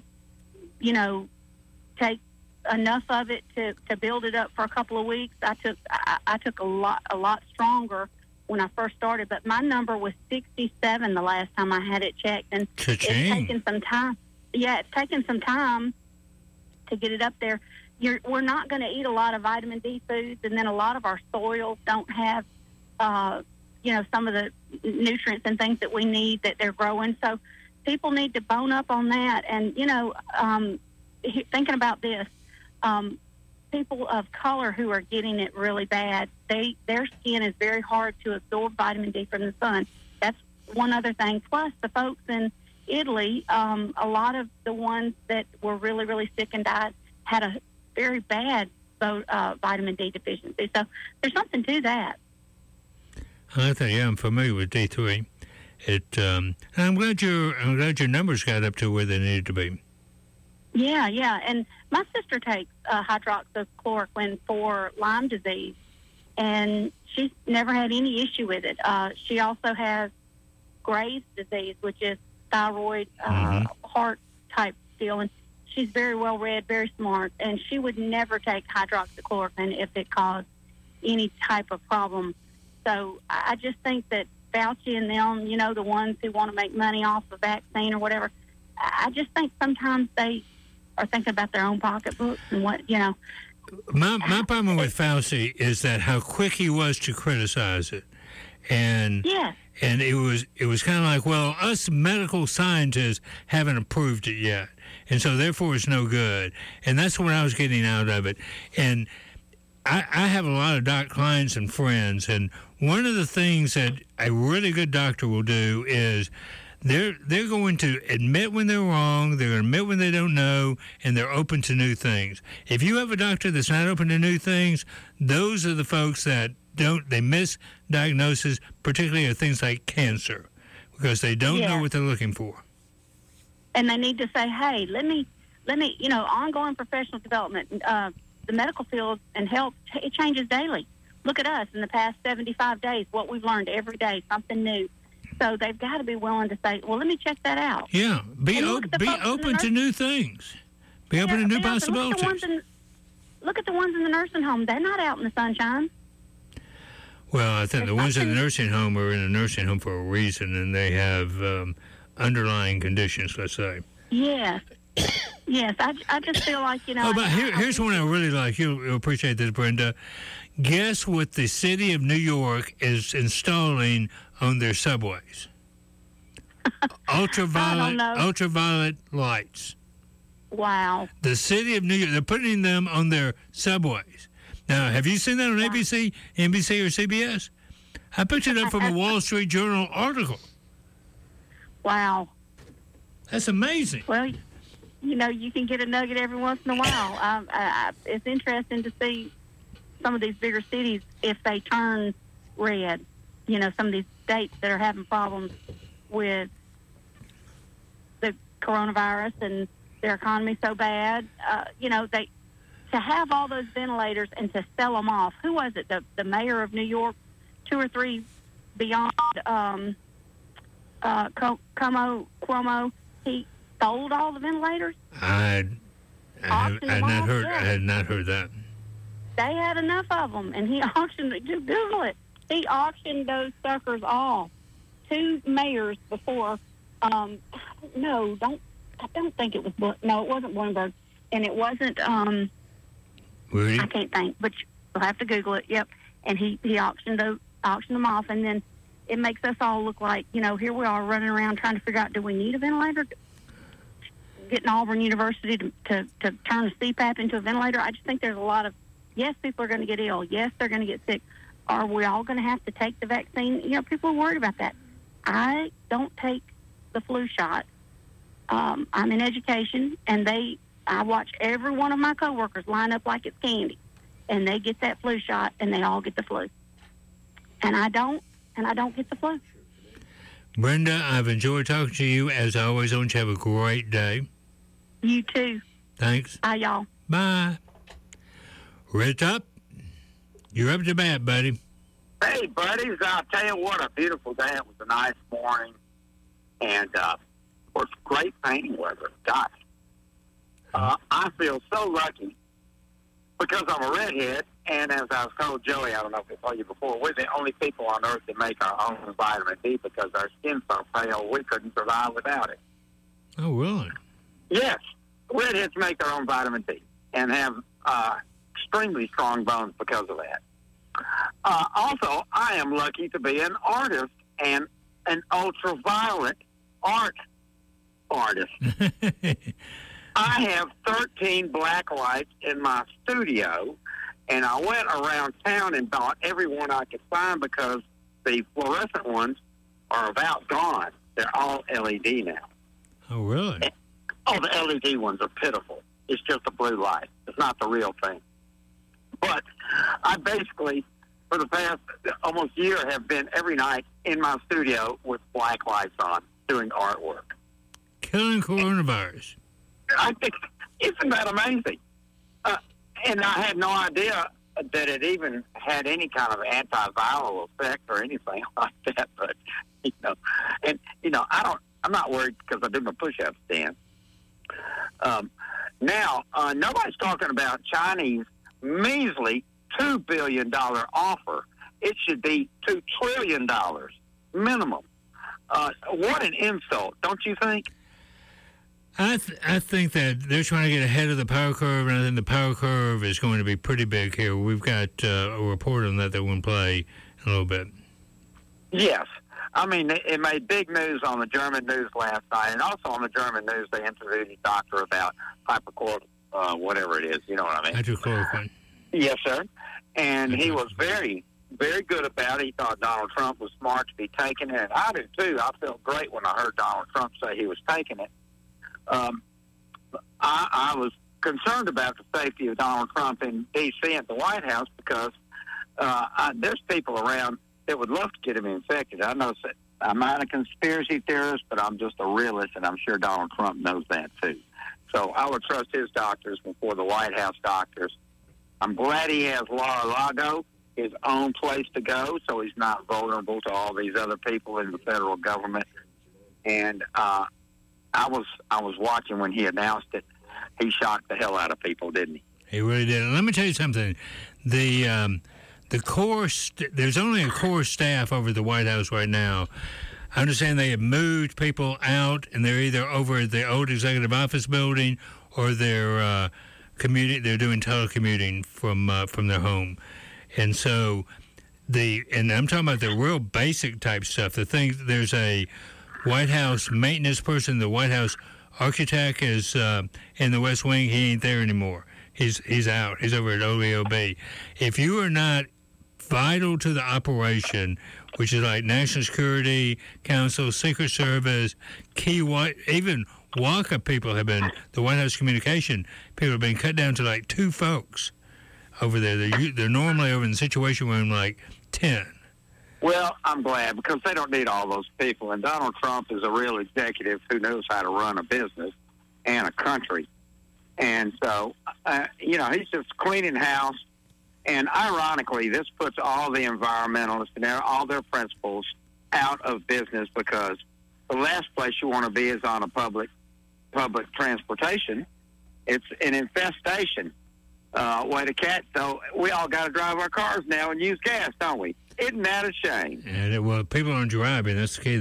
take enough of it to build it up for a couple of weeks. I took a lot stronger when I first started, but my number was 67 the last time I had it checked, and it's taken some time. Yeah, it's taken some time to get it up there. We're not going to eat a lot of vitamin D foods, and then a lot of our soils don't have, some of the nutrients and things that we need that they're growing. So people need to bone up on that. And, thinking about this, people of color who are getting it really bad, their skin is very hard to absorb vitamin D from the sun. That's one other thing. Plus, the folks in Italy, a lot of the ones that were really, really sick and died had a very bad vitamin D deficiency. So there's something to that. I think I'm familiar with D3. I'm glad your numbers got up to where they needed to be. Yeah, and my sister takes hydroxychloroquine for Lyme disease, and she's never had any issue with it. She also has Graves' disease, which is thyroid heart type deal, and she's very well read, very smart, and she would never take hydroxychloroquine if it caused any type of problem. So I just think that Fauci and them, the ones who want to make money off the vaccine or whatever, I just think sometimes they are thinking about their own pocketbooks and what. My problem with Fauci is that how quick he was to criticize it, and it was kind of like, well, us medical scientists haven't approved it yet, and so therefore it's no good, and that's what I was getting out of it. And I have a lot of doc clients and friends, and one of the things that a really good doctor will do is they're going to admit when they're wrong, they're going to admit when they don't know, and they're open to new things. If you have a doctor that's not open to new things, those are the folks that they miss diagnoses, particularly of things like cancer, because they don't know what they're looking for. And they need to say, hey, let me, ongoing professional development. The medical field and health, it changes daily. Look at us in the past 75 days, what we've learned every day, something new. So they've got to be willing to say, well, let me check that out. Yeah, be open to new things. Be open to new possibilities. Look at the ones in the nursing home. They're not out in the sunshine. Well, I think the ones in the nursing home are in a nursing home for a reason, and they have underlying conditions, let's say. Yeah. Yes, I just feel like, but here's one I really like. You'll appreciate this, Brenda. Guess what the city of New York is installing on their subways? Ultraviolet lights. Wow. The city of New York, they're putting them on their subways. Now, have you seen that on ABC, NBC, or CBS? I picked it up from a Wall Street Journal article. Wow. That's amazing. Well, you can get a nugget every once in a while. It's interesting to see some of these bigger cities, if they turn red, some of these states that are having problems with the coronavirus and their economy so bad, they to have all those ventilators and to sell them off. Who was it? The mayor of New York, 2 or 3 beyond Cuomo, he sold all the ventilators. I had not heard that. They had enough of them, and he auctioned. Just Google it. He auctioned those suckers all. 2 mayors before. I don't think it was. No, it wasn't Bloomberg, and it wasn't. Really? I can't think. But You'll have to Google it. Yep. And he auctioned them off, and then it makes us all look like, here we are running around trying to figure out, do we need a ventilator? Getting Auburn University to turn a CPAP into a ventilator. I just think there's a lot of, yes, people are going to get ill. Yes, they're going to get sick. Are we all going to have to take the vaccine? People are worried about that. I don't take the flu shot. I'm in education, and I watch every one of my coworkers line up like it's candy, and they get that flu shot, and they all get the flu. And I don't get the flu. Brenda, I've enjoyed talking to you. As always, don't you have a great day. You too. Thanks. Bye, y'all. Bye. Red Top, you're up to bat, buddy. Hey, buddies, I'll tell you what, a beautiful day. It was a nice morning, and it was great painting weather. Gosh, I feel so lucky because I'm a redhead, and as I was told Joey, I don't know if I told you before, we're the only people on earth that make our own vitamin D because our skin's so pale, we couldn't survive without it. Oh, really? Yes. Redheads make their own vitamin D and have extremely strong bones because of that. Also, I am lucky to be an artist and an ultraviolet art artist. I have 13 black lights in my studio, and I went around town and bought every one I could find because the fluorescent ones are about gone. They're all LED now. Oh, really? Oh, the LED ones are pitiful. It's just a blue light. It's not the real thing. But I basically, for the past almost year, have been every night in my studio with black lights on doing artwork. Killing coronavirus. I think, isn't that amazing? And I had no idea that it even had any kind of antiviral effect or anything like that. But, I'm not worried because I do my push-ups, Dan. Now, nobody's talking about Chinese measly $2 billion offer. It should be $2 trillion minimum. What an insult, don't you think? I think that they're trying to get ahead of the power curve, and I think the power curve is going to be pretty big here. We've got a report on that we'll play in a little bit. Yes. I mean, it made big news on the German news last night, and also on the German news they interviewed a doctor about hypochloroquine, whatever it is, you know what I mean? Hydrochloroquine. Yes, sir. And he was very, very good about it. He thought Donald Trump was smart to be taking it, and I do too. I felt great when I heard Donald Trump say he was taking it. I was concerned about the safety of Donald Trump in D.C. at the White House because there's people around that would love to get him infected. I know that I'm not a conspiracy theorist, but I'm just a realist, and I'm sure Donald Trump knows that too. So I would trust his doctors before the White House doctors. I'm glad he has Mar-a-Lago, his own place to go, so he's not vulnerable to all these other people in the federal government. And I was watching when he announced it. He shocked the hell out of people, didn't he? He really did. Let me tell you something. The core, there's only a core staff over the White House right now. I understand they have moved people out, and they're either over at the old executive office building or they're commuting. They're doing telecommuting from their home, and so and I'm talking about the real basic type stuff. The thing, there's a White House maintenance person. The White House architect is in the West Wing. He ain't there anymore. He's out. He's over at OEOB. If you are not vital to the operation, which is like National Security Council, Secret Service, even WACA people have been, the White House communication people have been cut down to like 2 folks over there. They're normally over in the Situation Room like 10. Well, I'm glad because they don't need all those people. And Donald Trump is a real executive who knows how to run a business and a country. And so, he's just cleaning house. And ironically, this puts all the environmentalists and all their principles out of business because the last place you want to be is on a public transportation. It's an infestation. Way to cat, though. We all got to drive our cars now and use gas, don't we? Isn't that a shame? And people aren't driving. That's the key.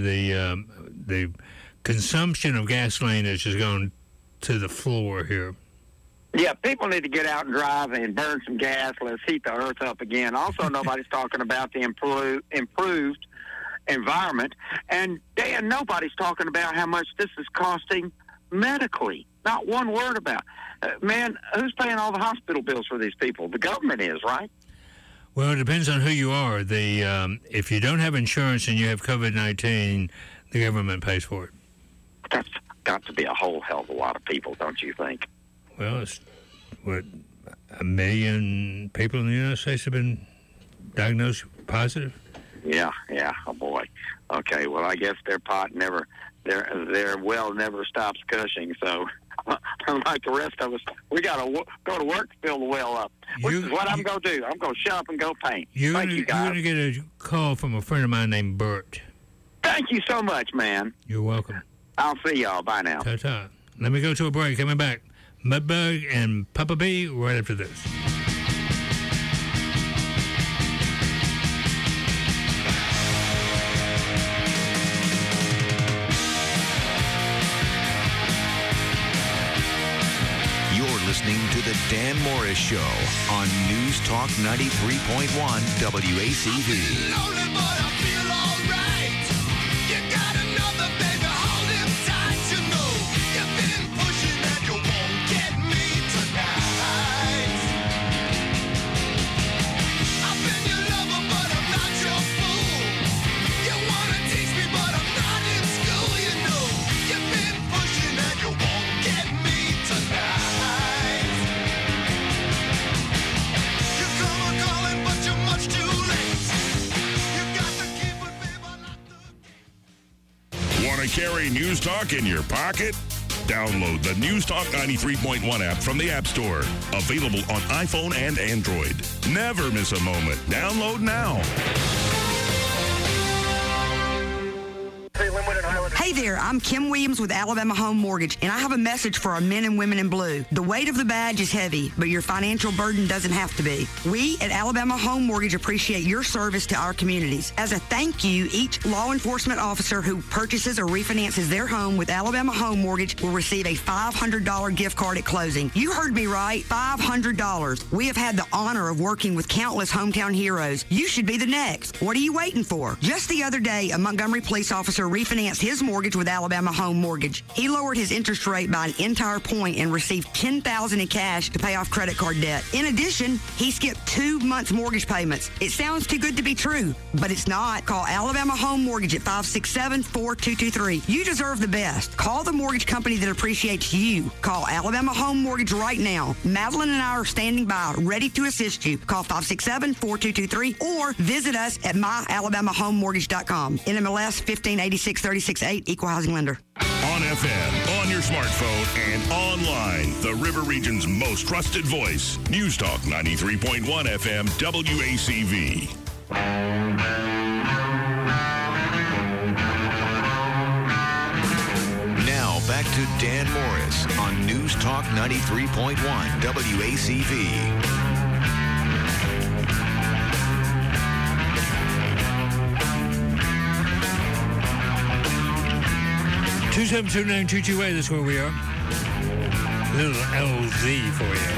The consumption of gasoline has just gone to the floor here. Yeah, people need to get out and drive and burn some gas. Let's heat the earth up again. Also, nobody's talking about the improved environment. And, Dan, nobody's talking about how much this is costing medically. Not one word about it. Man, who's paying all the hospital bills for these people? The government is, right? Well, it depends on who you are. If you don't have insurance and you have COVID-19, the government pays for it. That's got to be a whole hell of a lot of people, don't you think? Well, it's, 1 million people in the United States have been diagnosed positive? Yeah. Oh, boy. Okay, well, I guess their well never stops gushing, so like the rest of us, we got to go to work to fill the well up, which is what I'm going to do. I'm going to shut up and go paint. Thank you, guys. You're going to get a call from a friend of mine named Bert. Thank you so much, man. You're welcome. I'll see y'all. Bye now. Ta-ta. Let me go to a break. Coming back. Mudbug and Papa B right after this. You're listening to The Dan Morris Show on News Talk 93.1 WACV. Carry News Talk in your pocket? Download the News Talk 93.1 app from the App Store. Available on iPhone and Android. Never miss a moment. Download now. Hey there, I'm Kim Williams with Alabama Home Mortgage, and I have a message for our men and women in blue. The weight of the badge is heavy, but your financial burden doesn't have to be. We at Alabama Home Mortgage appreciate your service to our communities. As a thank you, each law enforcement officer who purchases or refinances their home with Alabama Home Mortgage will receive a $500 gift card at closing. You heard me right, $500. We have had the honor of working with countless hometown heroes. You should be the next. What are you waiting for? Just the other day, a Montgomery police officer refinanced his mortgage with Alabama Home Mortgage. He lowered his interest rate by an entire point and received $10,000 in cash to pay off credit card debt. In addition, he skipped 2 months mortgage payments. It sounds too good to be true, but it's not. Call Alabama Home Mortgage at 567-4223. You deserve the best. Call the mortgage company that appreciates you. Call Alabama Home Mortgage right now. Madeline and I are standing by, ready to assist you. Call 567-4223 or visit us at myalabamahomemortgage.com. NMLS 1586-368, Equal Housing Lender. On FM, on your smartphone, and online, the River Region's most trusted voice. News Talk 93.1 FM WACV. Now back to Dan Morris on News Talk 93.1 WACV. 272-9228, that's where we are. Little LZ for you.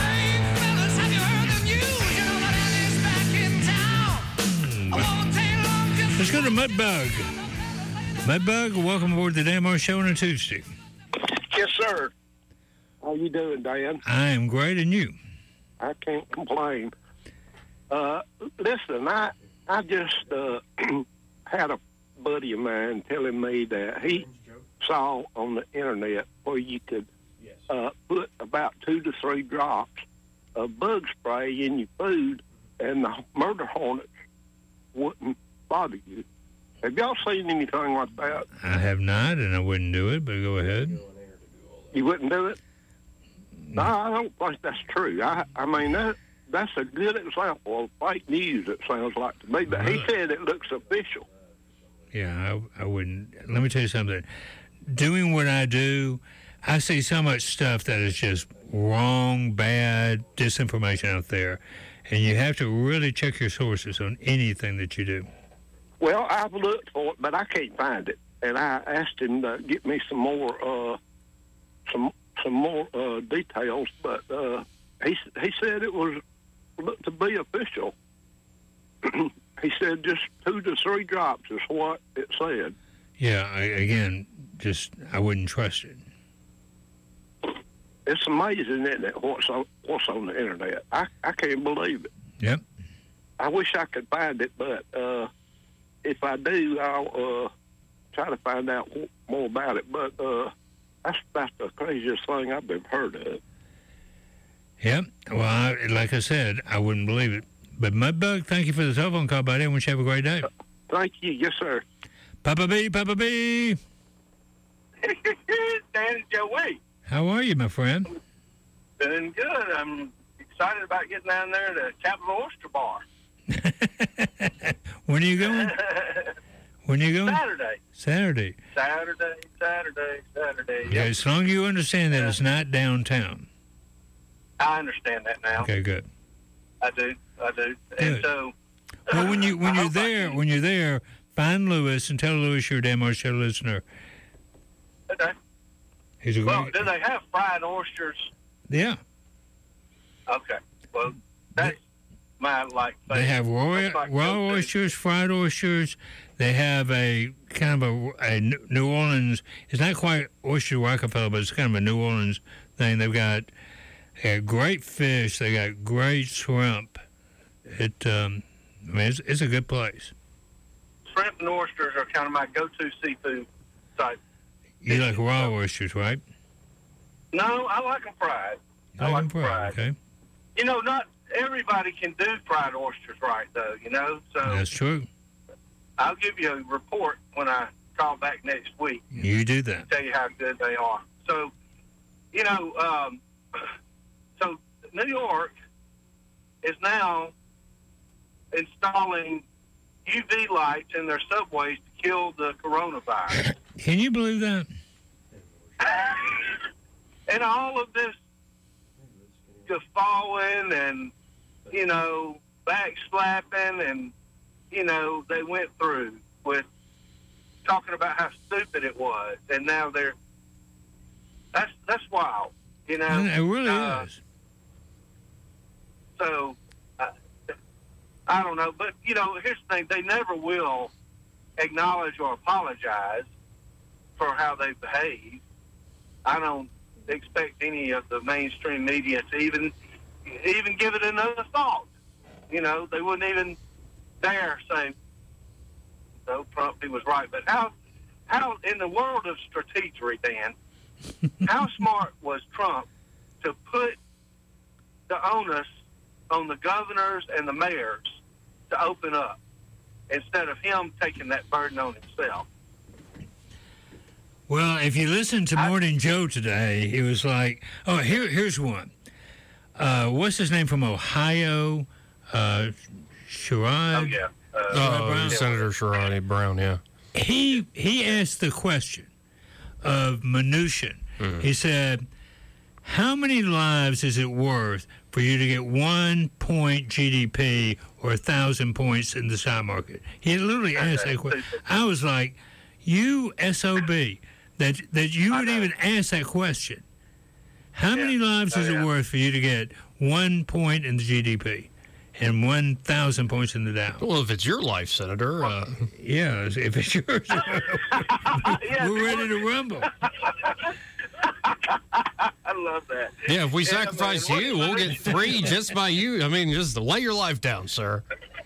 Let's go to Mudbug. Mudbug, welcome aboard the Dan Morris Show on a Tuesday. Yes, sir. How you doing, Dan? I am great, and you? I can't complain. Listen, I just had a buddy of mine telling me that he saw on the internet where you could put about 2 to 3 drops of bug spray in your food and the murder hornets wouldn't bother you. Have y'all seen anything like that? I have not, and I wouldn't do it, but go ahead. You wouldn't do it? No, I don't think that's true. I mean, that's a good example of fake news, it sounds like to me. But he said it looks official. Yeah, I wouldn't. Let me tell you something. Doing what I do, I see so much stuff that is just wrong, bad, disinformation out there. And you have to really check your sources on anything that you do. Well, I've looked for it, but I can't find it. And I asked him to get me some more some more details, but he said it was to be official. He said just 2 to 3 drops is what it said. Yeah, I wouldn't trust it. It's amazing, isn't it, what's on the internet? I can't believe it. Yep. I wish I could find it, but if I do, I'll try to find out more about it. But that's about the craziest thing I've ever heard of. Yep. Well, like I said, I wouldn't believe it. But Mudbug, thank you for the telephone call, buddy. I wish you have a great day. Thank you. Yes, sir. Papa B, Papa B. Dan Joey. How are you, my friend? Doing good. I'm excited about getting down there to Capital Oyster Bar. When are you going? When are you going? Saturday. Saturday. Saturday. Yeah, Yep. as long as you understand that it's not downtown. I understand that now. Okay, good. I do. Good. And so, Well, when you're there, find Lewis and tell Lewis you're a Dan Moore Show listener. okay. He's a Well, great. do they have fried oysters? Yeah, Okay. Well, that's my they have raw oysters, fried oysters. They have a kind of a New Orleans. It's not quite oyster Rockefeller, but it's kind of a New Orleans thing. They got great fish. They got great shrimp. It's a good place. Shrimp and oysters are kind of my go-to seafood type. You like raw oysters, right? No, I like them fried. I like them fried. Okay, You know, not everybody can do fried oysters right, though, you know? So that's true. I'll give you a report when I call back next week. You do that. Tell you how good they are. So, you know, so New York is now installing UV lights in their subways to kill the coronavirus. Can you believe that? And all of this guffawing and, you know, backslapping and, you know, they went through with talking about how stupid it was. And now that's wild, you know. It really is. So, I don't know. But, you know, here's the thing. They never will acknowledge or apologize for how they behave. I don't expect any of the mainstream media to even give it another thought. You know, they wouldn't even dare say, no, Trump, he was right. But how in the world of strategery, Dan, how smart was Trump to put the onus on the governors and the mayors to open up instead of him taking that burden on himself? Well, if you listen to Morning Joe today, he was like, oh, here's one. What's his name from Ohio? Sherrod? Oh, yeah. Senator Sherrod Brown, yeah. He asked the question of Mnuchin. Mm-hmm. He said, how many lives is it worth for you to get 1 point GDP or 1,000 points in the stock market? He literally asked that question. I was like, you SOB, that you would even ask that question. How many lives is it worth for you to get 1 point in the GDP and 1,000 points in the Dow? Well, if it's your life, Senator. Yeah, if it's yours, we're ready to rumble. I love that. Yeah, if we sacrifice you, we'll get 3 just by you. I mean, just lay your life down, sir.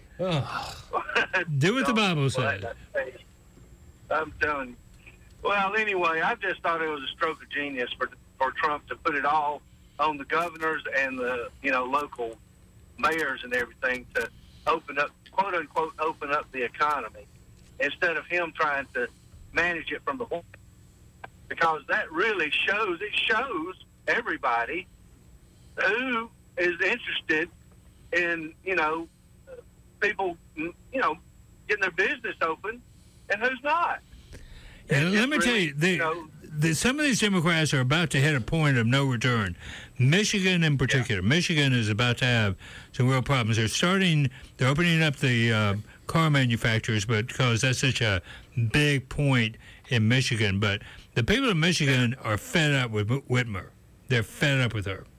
Do what the Bible says. I'm telling you. Well, anyway, I just thought it was a stroke of genius for Trump to put it all on the governors and the, you know, local mayors and everything to open up, quote unquote, open up the economy instead of him trying to manage it from the White House. Because that really shows everybody who is interested in, you know, people, you know, getting their business open and who's not. Yeah, let me tell you, some of these Democrats are about to hit a point of no return. Michigan in particular. Michigan is about to have some real problems. They're opening up the car manufacturers, but because that's such a big point in Michigan. But the people of Michigan are fed up with Whitmer. They're fed up with her.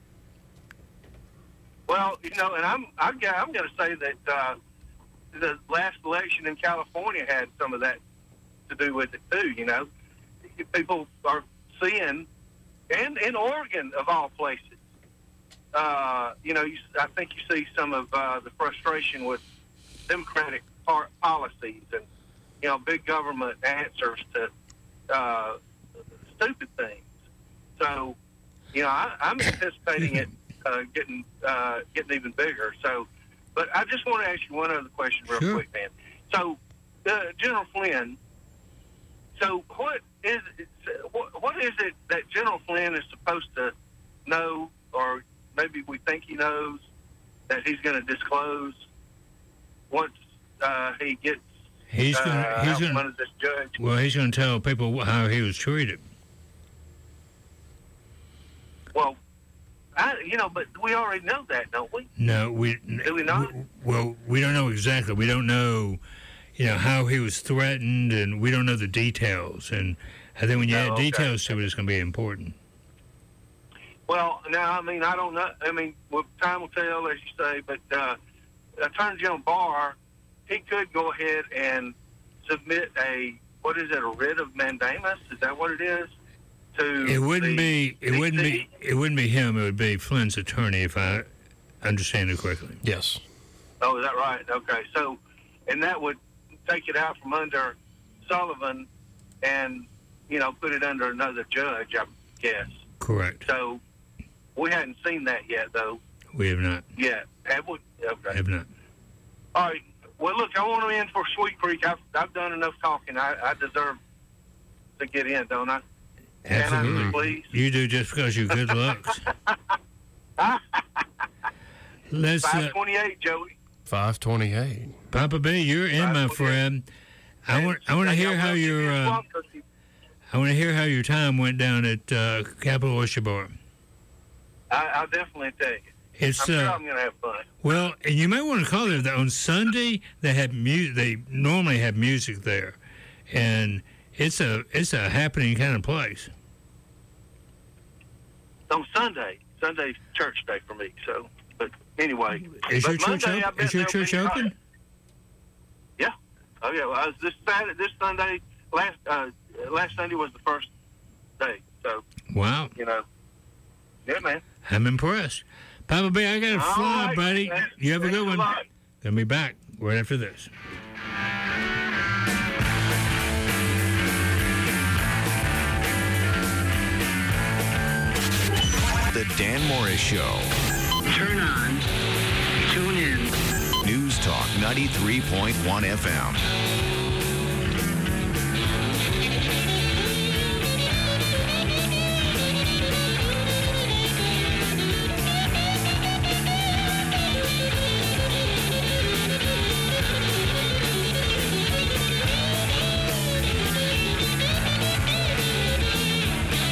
Well, you know, and I'm going to say that the last election in California had some of that to do with it too. You know, people are seeing, and in Oregon of all places, you know, I think you see some of the frustration with Democratic policies and, you know, big government answers to stupid things. So, you know, I'm anticipating it getting even bigger. So, but I just want to ask you one other question real quick, man. So, General Flynn, so what is it that General Flynn is supposed to know, or maybe we think he knows, that he's going to disclose once he gets out from under this judge? Well, he's going to tell people how he was treated. Well, but we already know that, don't we? No, do we not? Well, we don't know exactly. We don't know, you know, how he was threatened, and we don't know the details. And I think when you add details to it, it's going to be important. Well, now, I mean, I don't know. I mean, well, time will tell, as you say. But Attorney General Barr, he could go ahead and submit a writ of mandamus? Is that what it is? It wouldn't be him. It would be Flynn's attorney, if I understand it correctly. Yes. Oh, is that right? Okay. So, and that would take it out from under Sullivan and, you know, put it under another judge, I guess. Correct. So, we hadn't seen that yet, though. We have not. Yeah. Have we? Okay. Have not. All right. Well, look, I want to end for Sweet Creek. I've done enough talking. I deserve to get in, don't I? Absolutely. Can I, please? You do, just because you're good looks. Let's 528, Joey. 528. Papa B, you're in, my friend. I want to hear how your time went down at Capital Oyster Bar. I'll definitely take it. I'm sure I'm going to have fun. Well, and you might want to call it. On Sunday they have They normally have music there, and it's a happening kind of place. On Sunday's church day for me. So, but anyway, Is your church open? Yeah. Oh yeah. Well, this Sunday, last Sunday was the first day. So. Wow. You know. Yeah, man. I'm impressed. Papa B, I got to fly, right, buddy. Man. You have a good one. Gonna be back right after this. The Dan Morris Show. Turn on. Tune in. News Talk 93.1 FM.